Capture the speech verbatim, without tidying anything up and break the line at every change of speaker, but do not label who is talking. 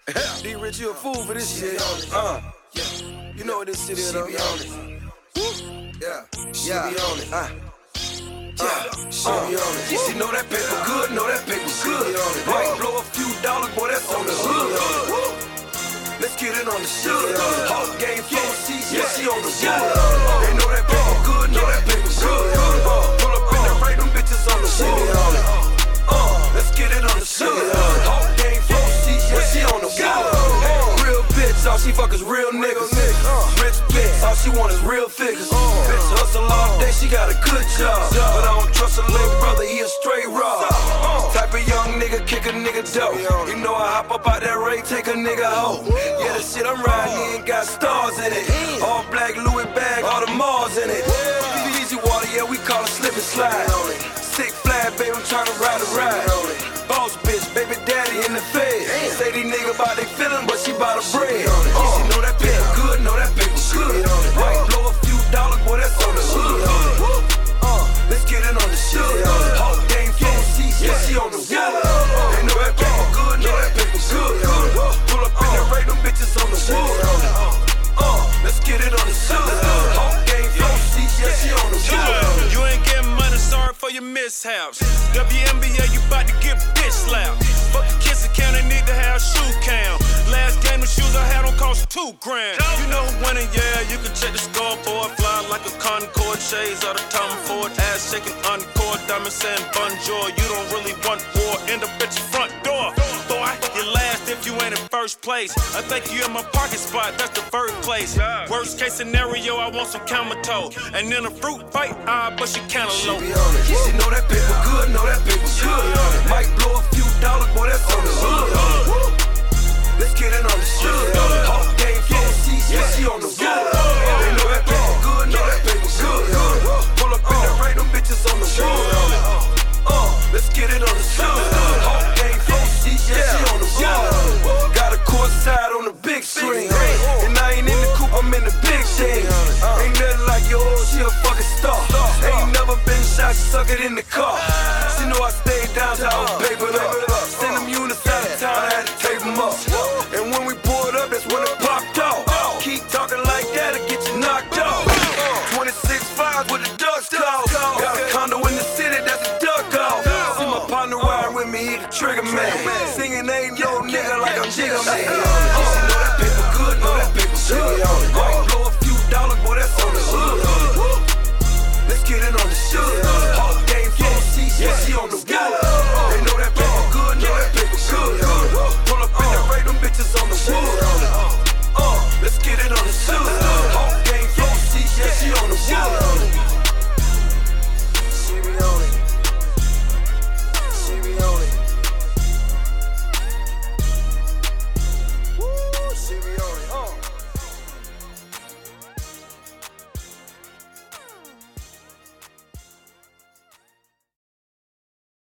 D-Rich, you a fool for this shit. Uh, yeah. You know what this shit is, though. She be on it. Yeah, she yeah. be on it. Uh. Yeah, she uh, be on it. She know that paper good, know that paper good. Might blow a few dollars, boy, that's on the hood. Let's get it on the shoot. Hawk game, flow, seats, yeah, she on the shoot. They know that paper good, know that paper good. Pull up in the right, them bitches on the shoot. Uh, let's get it on the shoot. Hawk game, flow, seats, yeah, she on the shoot. Real bitch, all she fuck is real niggas. Rich bitch, all she want is real figures. Bitch hustle all day, she got a good job. But I don't trust a little brother, he a straight rob. Type of young nigga, kick a nigga dope. You know I hop up out that Ray, take a nigga home. Yeah, the shit I'm riding in got stars in it. All black Louis bag, all the Mars in it. Easy water, yeah, we call it slip and slide. Sick flag, baby, I'm tryna ride a ride. Boss bitch, baby daddy in the fed. Say these niggas about they feelin', but she bout a bread. She know that paper good, know that paper good. Might blow a few dollars, boy, that's on the hood. Uh, let's get it on the shoot. Hawk game, flow, seats, yeah, she on the wood. They know that paper good, know that paper good. Pull up in the right, them bitches on the wood. Uh, let's get it on the shoot. Hawk game, flow, seats, yeah, she on the wood.
You ain't getting money, sorry for your mishaps. W N B A, you bout to get bitch slapped. Fuck the kiss account, they need to have shoe cam. Last game, the shoes I had on cost two grand. You know winning, yeah, you can check the scoreboard. Fly like a Concorde, shades out of Tom Ford. Ass shaking encore, diamond saying bonjour. You don't really want war, end up at your front door. Boy, you last if you ain't in first place. I think you in my parking spot, that's the third place. Worst case scenario, I want some camel toe. And in a fruit fight, I bust your cantaloupe.
She be on it. She know that paper good, know that paper good. Might blow a few dollars, boy, that's on the hood. Let's get it on the shoot. Hawk game, flow, seats, yeah, she on the wood. They know that paper good, know that paper good. Pull up in the right, them bitches on the wood. Uh, let's get it on the shoot. Hawk game, flow, seats, yeah, she on the wood. Got a court side on the big screen. And I ain't in the coupe, I'm in the big thing. Ain't nothing like your old, she a fucking star. Ain't never been shot, she suck it in the car. She know I stayed downtown, papered up. Send them units out of town, I had to tape them up. And when we pulled up, that's when it popped off. Keep talking like that, it'll get you knocked off. twenty-six fives with a duck off. Got a condo in the city, that's a duck off. See my partner ride with me, he the trigger man. Singing ain't no nigga like I'm Jigga Man. She know that paper good, know that paper good.